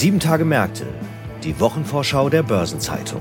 7 Tage Märkte, die Wochenvorschau der Börsenzeitung.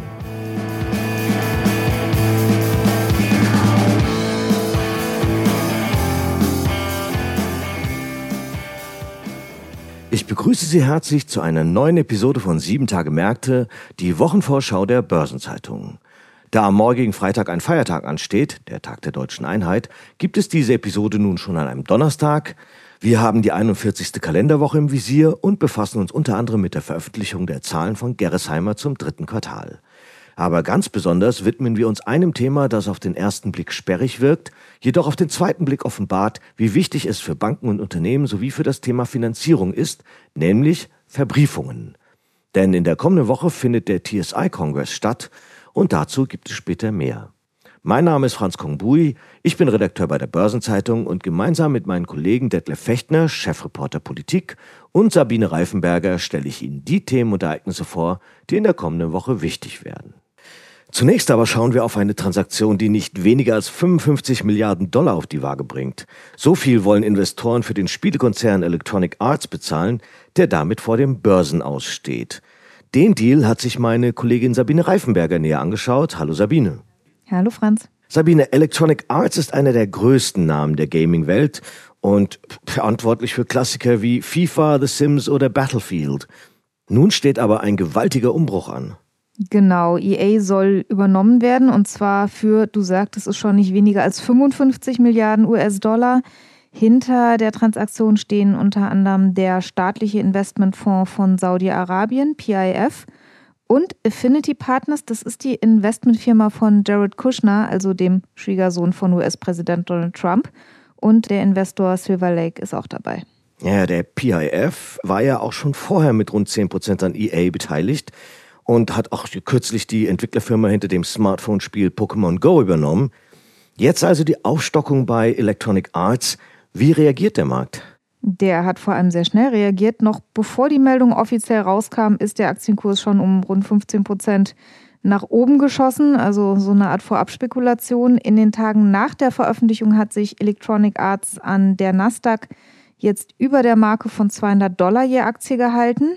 Ich begrüße Sie herzlich zu einer neuen Episode von 7 Tage Märkte, die Wochenvorschau der Börsenzeitung. Da am morgigen Freitag ein Feiertag ansteht, der Tag der Deutschen Einheit, gibt es diese Episode nun schon an einem Donnerstag. Wir haben die 41. Kalenderwoche im Visier und befassen uns unter anderem mit der Veröffentlichung der Zahlen von Gerresheimer zum 3. Quartal. Aber ganz besonders widmen wir uns einem Thema, das auf den ersten Blick sperrig wirkt, jedoch auf den zweiten Blick offenbart, wie wichtig es für Banken und Unternehmen sowie für das Thema Finanzierung ist, nämlich Verbriefungen. Denn in der kommenden Woche findet der TSI-Kongress statt und dazu gibt es später mehr. Mein Name ist Franz Kongbui, ich bin Redakteur bei der Börsenzeitung und gemeinsam mit meinen Kollegen Detlef Fechtner, Chefreporter Politik, und Sabine Reifenberger stelle ich Ihnen die Themen und Ereignisse vor, die in der kommenden Woche wichtig werden. Zunächst aber schauen wir auf eine Transaktion, die nicht weniger als 55 Milliarden Dollar auf die Waage bringt. So viel wollen Investoren für den Spielekonzern Electronic Arts bezahlen, der damit vor dem Börsenaus steht. Den Deal hat sich meine Kollegin Sabine Reifenberger näher angeschaut. Hallo Sabine. Hallo Franz. Sabine, Electronic Arts ist einer der größten Namen der Gaming-Welt und verantwortlich für Klassiker wie FIFA, The Sims oder Battlefield. Nun steht aber ein gewaltiger Umbruch an. Genau, EA soll übernommen werden und zwar für, du sagtest es schon, nicht weniger als 55 Milliarden US-Dollar. Hinter der Transaktion stehen unter anderem der staatliche Investmentfonds von Saudi-Arabien, PIF, und Affinity Partners, das ist die Investmentfirma von Jared Kushner, also dem Schwiegersohn von US-Präsident Donald Trump. Und der Investor Silver Lake ist auch dabei. Ja, der PIF war ja auch schon vorher mit rund 10% an EA beteiligt und hat auch kürzlich die Entwicklerfirma hinter dem Smartphone-Spiel Pokémon Go übernommen. Jetzt also die Aufstockung bei Electronic Arts. Wie reagiert der Markt? Der hat vor allem sehr schnell reagiert. Noch bevor die Meldung offiziell rauskam, ist der Aktienkurs schon um rund 15% nach oben geschossen. Also so eine Art Vorabspekulation. In den Tagen nach der Veröffentlichung hat sich Electronic Arts an der Nasdaq jetzt über der Marke von $200 je Aktie gehalten.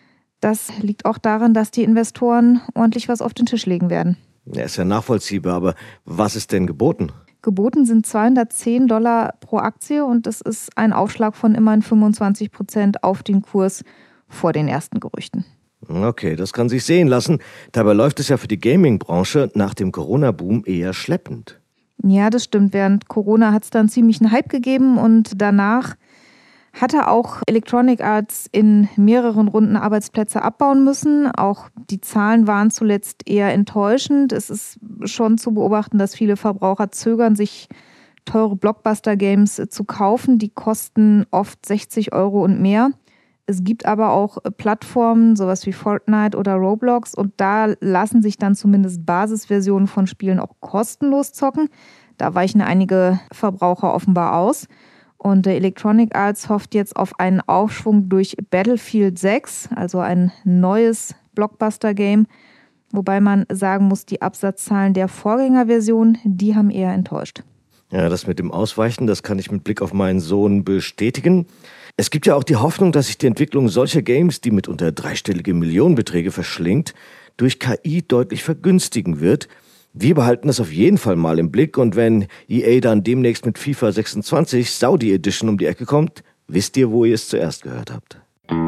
Das liegt auch daran, dass die Investoren ordentlich was auf den Tisch legen werden. Ja, ist ja nachvollziehbar, aber was ist denn geboten? Geboten sind $210 pro Aktie und das ist ein Aufschlag von immerhin 25% auf den Kurs vor den ersten Gerüchten. Okay, das kann sich sehen lassen. Dabei läuft es ja für die Gaming-Branche nach dem Corona-Boom eher schleppend. Ja, das stimmt. Während Corona hat es dann ziemlich einen Hype gegeben und danach hatte auch Electronic Arts in mehreren Runden Arbeitsplätze abbauen müssen. Auch die Zahlen waren zuletzt eher enttäuschend. Es ist schon zu beobachten, dass viele Verbraucher zögern, sich teure Blockbuster-Games zu kaufen. Die kosten oft 60 € und mehr. Es gibt aber auch Plattformen, sowas wie Fortnite oder Roblox, und da lassen sich dann zumindest Basisversionen von Spielen auch kostenlos zocken. Da weichen einige Verbraucher offenbar aus. Und Electronic Arts hofft jetzt auf einen Aufschwung durch Battlefield 6, also ein neues Blockbuster-Game. Wobei man sagen muss, die Absatzzahlen der Vorgängerversion, die haben eher enttäuscht. Ja, das mit dem Ausweichen, das kann ich mit Blick auf meinen Sohn bestätigen. Es gibt ja auch die Hoffnung, dass sich die Entwicklung solcher Games, die mitunter dreistellige Millionenbeträge verschlingt, durch KI deutlich vergünstigen wird. Wir behalten das auf jeden Fall mal im Blick und wenn EA dann demnächst mit FIFA 26 Saudi Edition um die Ecke kommt, wisst ihr, wo ihr es zuerst gehört habt.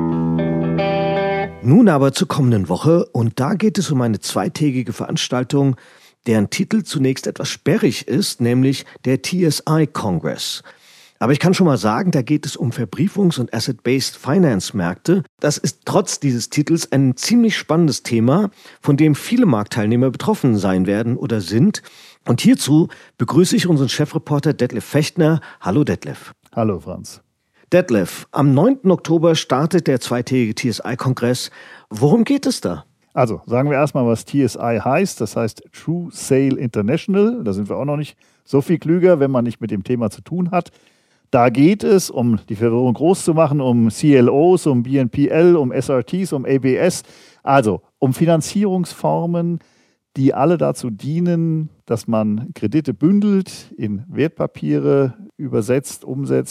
Nun aber zur kommenden Woche und da geht es um eine zweitägige Veranstaltung, deren Titel zunächst etwas sperrig ist, nämlich der TSI-Kongress. Aber ich kann schon mal sagen, da geht es um Verbriefungs- und Asset-Based Finance-Märkte. Das ist trotz dieses Titels ein ziemlich spannendes Thema, von dem viele Marktteilnehmer betroffen sein werden oder sind. Und hierzu begrüße ich unseren Chefreporter Detlef Fechtner. Hallo Detlef. Hallo Franz. Detlef, am 9. Oktober startet der zweitägige TSI-Kongress. Worum geht es da? Also, sagen wir erstmal, was TSI heißt. Das heißt True Sale International. Da sind wir auch noch nicht so viel klüger, wenn man nicht mit dem Thema zu tun hat. Da geht es, um die Verwirrung groß zu machen, um CLOs, um BNPL, um SRTs, um ABS, also um Finanzierungsformen, die alle dazu dienen, dass man Kredite bündelt, in Wertpapiere übersetzt, umsetzt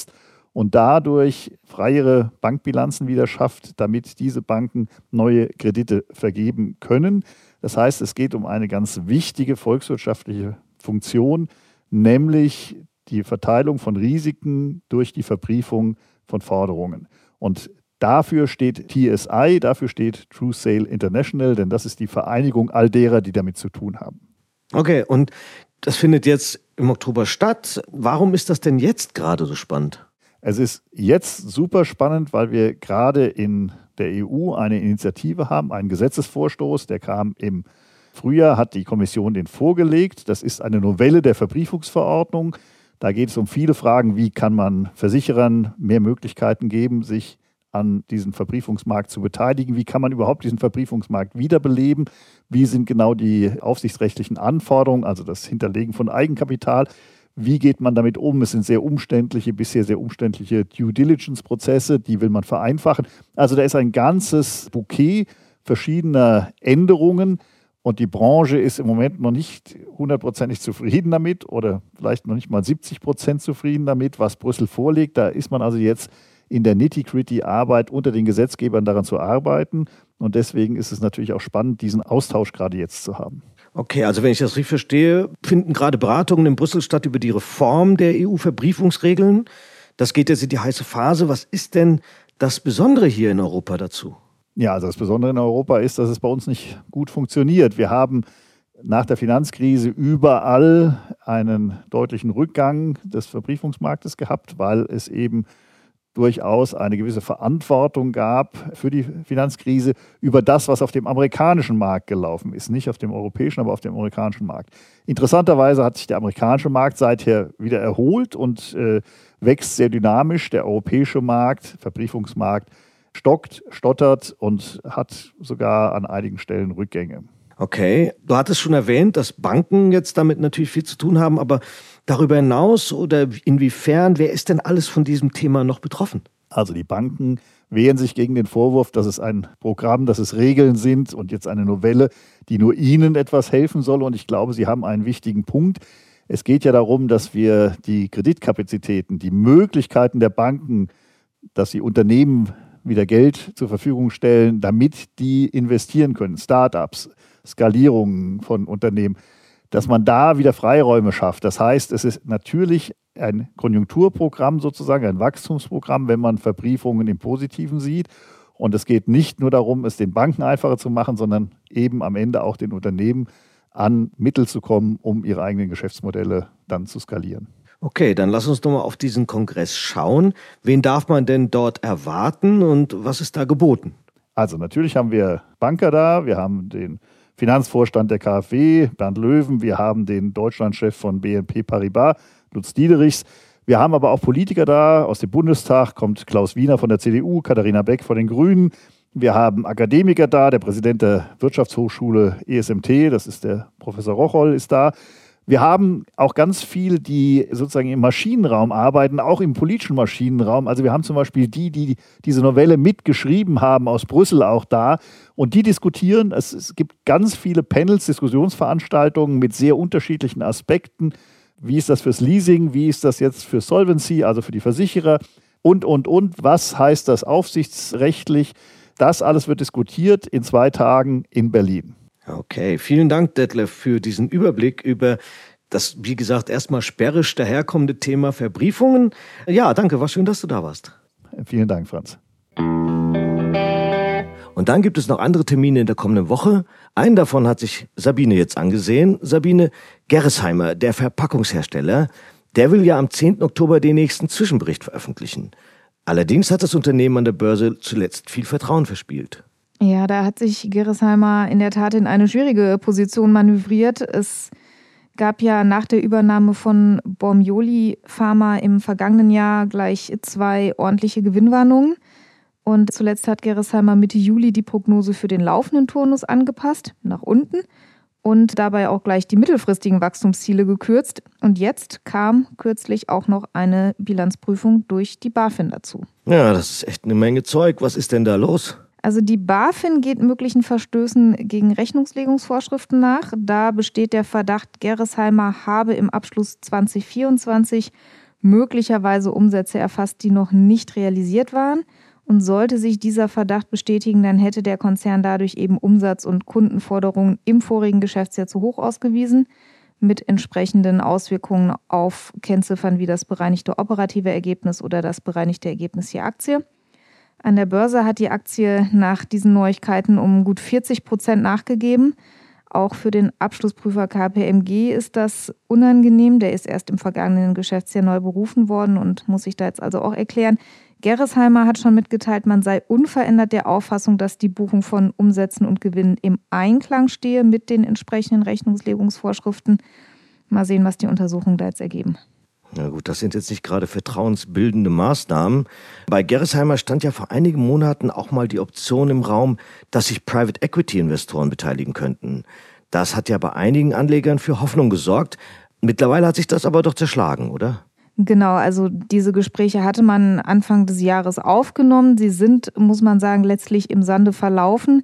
und dadurch freiere Bankbilanzen wieder schafft, damit diese Banken neue Kredite vergeben können. Das heißt, es geht um eine ganz wichtige volkswirtschaftliche Funktion, nämlich die Verteilung von Risiken durch die Verbriefung von Forderungen. Und dafür steht TSI, dafür steht True Sale International, denn das ist die Vereinigung all derer, die damit zu tun haben. Okay, und das findet jetzt im Oktober statt. Warum ist das denn jetzt gerade so spannend? Es ist jetzt super spannend, weil wir gerade in der EU eine Initiative haben, einen Gesetzesvorstoß, der kam im Frühjahr, hat die Kommission den vorgelegt. Das ist eine Novelle der Verbriefungsverordnung. Da geht es um viele Fragen, wie kann man Versicherern mehr Möglichkeiten geben, sich an diesem Verbriefungsmarkt zu beteiligen. Wie kann man überhaupt diesen Verbriefungsmarkt wiederbeleben? Wie sind genau die aufsichtsrechtlichen Anforderungen, also das Hinterlegen von Eigenkapital? Wie geht man damit um? Es sind bisher sehr umständliche Due-Diligence-Prozesse, die will man vereinfachen. Also da ist ein ganzes Bouquet verschiedener Änderungen und die Branche ist im Moment noch nicht 100% zufrieden damit oder vielleicht noch nicht mal 70% zufrieden damit, was Brüssel vorlegt. Da ist man also jetzt in der Nitty-Gritty-Arbeit unter den Gesetzgebern daran zu arbeiten. Und deswegen ist es natürlich auch spannend, diesen Austausch gerade jetzt zu haben. Okay, also wenn ich das richtig verstehe, finden gerade Beratungen in Brüssel statt über die Reform der EU-Verbriefungsregeln. Das geht jetzt in die heiße Phase. Was ist denn das Besondere hier in Europa dazu? Ja, also das Besondere in Europa ist, dass es bei uns nicht gut funktioniert. Wir haben nach der Finanzkrise überall einen deutlichen Rückgang des Verbriefungsmarktes gehabt, weil es eben durchaus eine gewisse Verantwortung gab für die Finanzkrise über das, was auf dem amerikanischen Markt gelaufen ist. Nicht auf dem europäischen, aber auf dem amerikanischen Markt. Interessanterweise hat sich der amerikanische Markt seither wieder erholt und wächst sehr dynamisch. Der europäische Markt, Verbriefungsmarkt, stockt, stottert und hat sogar an einigen Stellen Rückgänge. Okay, du hattest schon erwähnt, dass Banken jetzt damit natürlich viel zu tun haben, aber darüber hinaus oder inwiefern, wer ist denn alles von diesem Thema noch betroffen? Also die Banken wehren sich gegen den Vorwurf, dass es ein Programm, dass es Regeln sind und jetzt eine Novelle, die nur ihnen etwas helfen soll. Und ich glaube, sie haben einen wichtigen Punkt. Es geht ja darum, dass wir die Kreditkapazitäten, die Möglichkeiten der Banken, dass sie Unternehmen wieder Geld zur Verfügung stellen, damit die investieren können, Start-ups, Skalierungen von Unternehmen, dass man da wieder Freiräume schafft. Das heißt, es ist natürlich ein Konjunkturprogramm sozusagen, ein Wachstumsprogramm, wenn man Verbriefungen im Positiven sieht. Und es geht nicht nur darum, es den Banken einfacher zu machen, sondern eben am Ende auch den Unternehmen an Mittel zu kommen, um ihre eigenen Geschäftsmodelle dann zu skalieren. Okay, dann lass uns doch mal auf diesen Kongress schauen. Wen darf man denn dort erwarten und was ist da geboten? Also natürlich haben wir Banker da, wir haben den Finanzvorstand der KfW, Bernd Löwen, wir haben den Deutschlandchef von BNP Paribas, Lutz Diederichs. Wir haben aber auch Politiker da, aus dem Bundestag kommt Klaus Wiener von der CDU, Katharina Beck von den Grünen. Wir haben Akademiker da, der Präsident der Wirtschaftshochschule ESMT, das ist der Professor Rocholl, ist da. Wir haben auch ganz viele, die sozusagen im Maschinenraum arbeiten, auch im politischen Maschinenraum. Also wir haben zum Beispiel die diese Novelle mitgeschrieben haben, aus Brüssel auch da. Und die diskutieren. Es gibt ganz viele Panels, Diskussionsveranstaltungen mit sehr unterschiedlichen Aspekten. Wie ist das fürs Leasing? Wie ist das jetzt für Solvency, also für die Versicherer? Und. Was heißt das aufsichtsrechtlich? Das alles wird diskutiert in 2 Tagen in Berlin. Okay, vielen Dank, Detlef, für diesen Überblick über das, wie gesagt, erstmal sperrisch daherkommende Thema Verbriefungen. Ja, danke, war schön, dass du da warst. Vielen Dank, Franz. Und dann gibt es noch andere Termine in der kommenden Woche. Einen davon hat sich Sabine jetzt angesehen. Sabine, Gerresheimer, der Verpackungshersteller, der will ja am 10. Oktober den nächsten Zwischenbericht veröffentlichen. Allerdings hat das Unternehmen an der Börse zuletzt viel Vertrauen verspielt. Ja, da hat sich Gerresheimer in der Tat in eine schwierige Position manövriert. Es gab ja nach der Übernahme von Bormioli Pharma im vergangenen Jahr gleich 2 ordentliche Gewinnwarnungen. Und zuletzt hat Gerresheimer Mitte Juli die Prognose für den laufenden Turnus angepasst, nach unten, und dabei auch gleich die mittelfristigen Wachstumsziele gekürzt. Und jetzt kam kürzlich auch noch eine Bilanzprüfung durch die BaFin dazu. Ja, das ist echt eine Menge Zeug. Was ist denn da los? Also die BaFin geht möglichen Verstößen gegen Rechnungslegungsvorschriften nach. Da besteht der Verdacht, Gerresheimer habe im Abschluss 2024 möglicherweise Umsätze erfasst, die noch nicht realisiert waren. Und sollte sich dieser Verdacht bestätigen, dann hätte der Konzern dadurch eben Umsatz- und Kundenforderungen im vorigen Geschäftsjahr zu hoch ausgewiesen, mit entsprechenden Auswirkungen auf Kennziffern wie das bereinigte operative Ergebnis oder das bereinigte Ergebnis je Aktie. An der Börse hat die Aktie nach diesen Neuigkeiten um gut 40% nachgegeben. Auch für den Abschlussprüfer KPMG ist das unangenehm. Der ist erst im vergangenen Geschäftsjahr neu berufen worden und muss sich da jetzt also auch erklären. Gerresheimer hat schon mitgeteilt, man sei unverändert der Auffassung, dass die Buchung von Umsätzen und Gewinnen im Einklang stehe mit den entsprechenden Rechnungslegungsvorschriften. Mal sehen, was die Untersuchungen da jetzt ergeben. Na gut, das sind jetzt nicht gerade vertrauensbildende Maßnahmen. Bei Gerresheimer stand ja vor einigen Monaten auch mal die Option im Raum, dass sich Private Equity Investoren beteiligen könnten. Das hat ja bei einigen Anlegern für Hoffnung gesorgt. Mittlerweile hat sich das aber doch zerschlagen, oder? Genau, also diese Gespräche hatte man Anfang des Jahres aufgenommen. Sie sind, muss man sagen, letztlich im Sande verlaufen.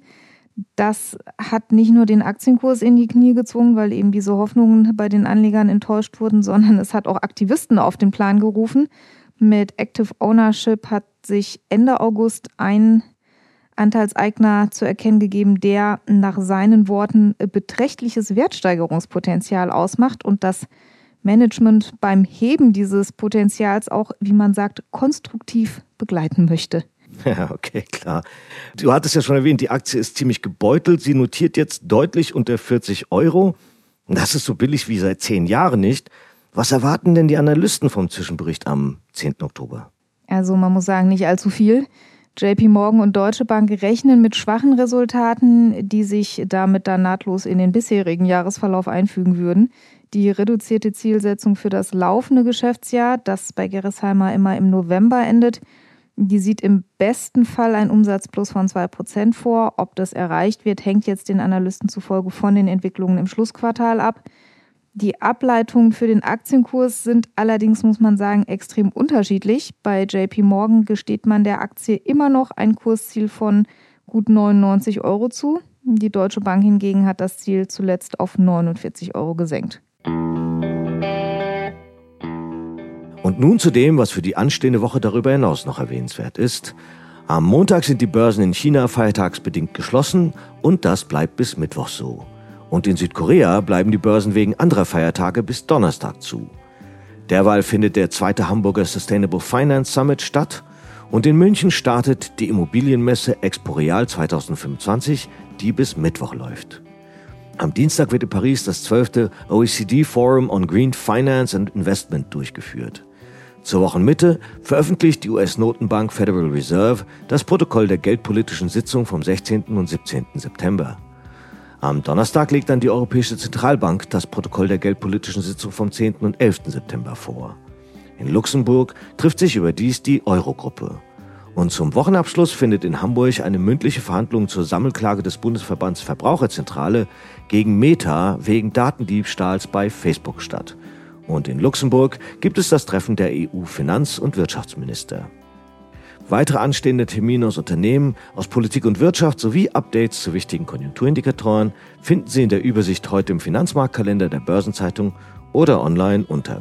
Das hat nicht nur den Aktienkurs in die Knie gezwungen, weil eben diese Hoffnungen bei den Anlegern enttäuscht wurden, sondern es hat auch Aktivisten auf den Plan gerufen. Mit Active Ownership hat sich Ende August ein Anteilseigner zu erkennen gegeben, der nach seinen Worten beträchtliches Wertsteigerungspotenzial ausmacht und das Management beim Heben dieses Potenzials auch, wie man sagt, konstruktiv begleiten möchte. Ja, okay, klar. Du hattest ja schon erwähnt, die Aktie ist ziemlich gebeutelt. Sie notiert jetzt deutlich unter 40 €. Das ist so billig wie seit 10 Jahren nicht. Was erwarten denn die Analysten vom Zwischenbericht am 10. Oktober? Also man muss sagen, nicht allzu viel. JP Morgan und Deutsche Bank rechnen mit schwachen Resultaten, die sich damit dann nahtlos in den bisherigen Jahresverlauf einfügen würden. Die reduzierte Zielsetzung für das laufende Geschäftsjahr, das bei Gerresheimer immer im November endet, die sieht im besten Fall ein Umsatzplus von 2% vor. Ob das erreicht wird, hängt jetzt den Analysten zufolge von den Entwicklungen im Schlussquartal ab. Die Ableitungen für den Aktienkurs sind allerdings, muss man sagen, extrem unterschiedlich. Bei JP Morgan gesteht man der Aktie immer noch ein Kursziel von gut 99 € zu. Die Deutsche Bank hingegen hat das Ziel zuletzt auf 49 € gesenkt. Und nun zu dem, was für die anstehende Woche darüber hinaus noch erwähnenswert ist. Am Montag sind die Börsen in China feiertagsbedingt geschlossen und das bleibt bis Mittwoch so. Und in Südkorea bleiben die Börsen wegen anderer Feiertage bis Donnerstag zu. Derweil findet der 2. Hamburger Sustainable Finance Summit statt und in München startet die Immobilienmesse Exporeal 2025, die bis Mittwoch läuft. Am Dienstag wird in Paris das 12. OECD Forum on Green Finance and Investment durchgeführt. Zur Wochenmitte veröffentlicht die US-Notenbank Federal Reserve das Protokoll der geldpolitischen Sitzung vom 16. und 17. September. Am Donnerstag legt dann die Europäische Zentralbank das Protokoll der geldpolitischen Sitzung vom 10. und 11. September vor. In Luxemburg trifft sich überdies die Eurogruppe. Und zum Wochenabschluss findet in Hamburg eine mündliche Verhandlung zur Sammelklage des Bundesverbands Verbraucherzentrale gegen Meta wegen Datendiebstahls bei Facebook statt. Und in Luxemburg gibt es das Treffen der EU-Finanz- und Wirtschaftsminister. Weitere anstehende Termine aus Unternehmen, aus Politik und Wirtschaft sowie Updates zu wichtigen Konjunkturindikatoren finden Sie in der Übersicht heute im Finanzmarktkalender der Börsenzeitung oder online unter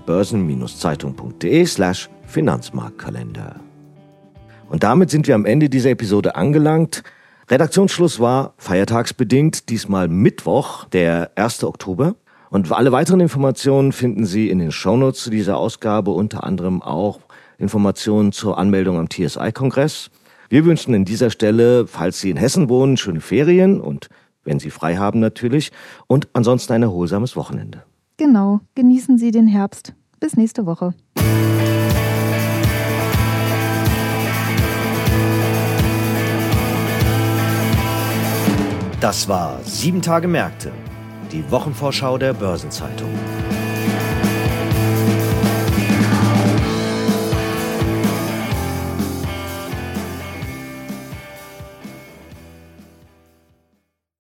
börsen-zeitung.de/Finanzmarktkalender. Und damit sind wir am Ende dieser Episode angelangt. Redaktionsschluss war feiertagsbedingt, diesmal Mittwoch, der 1. Oktober. Und alle weiteren Informationen finden Sie in den Shownotes zu dieser Ausgabe, unter anderem auch Informationen zur Anmeldung am TSI-Kongress. Wir wünschen an dieser Stelle, falls Sie in Hessen wohnen, schöne Ferien und wenn Sie frei haben natürlich und ansonsten ein erholsames Wochenende. Genau, genießen Sie den Herbst. Bis nächste Woche. Das war 7 Tage Märkte, die Wochenvorschau der Börsenzeitung.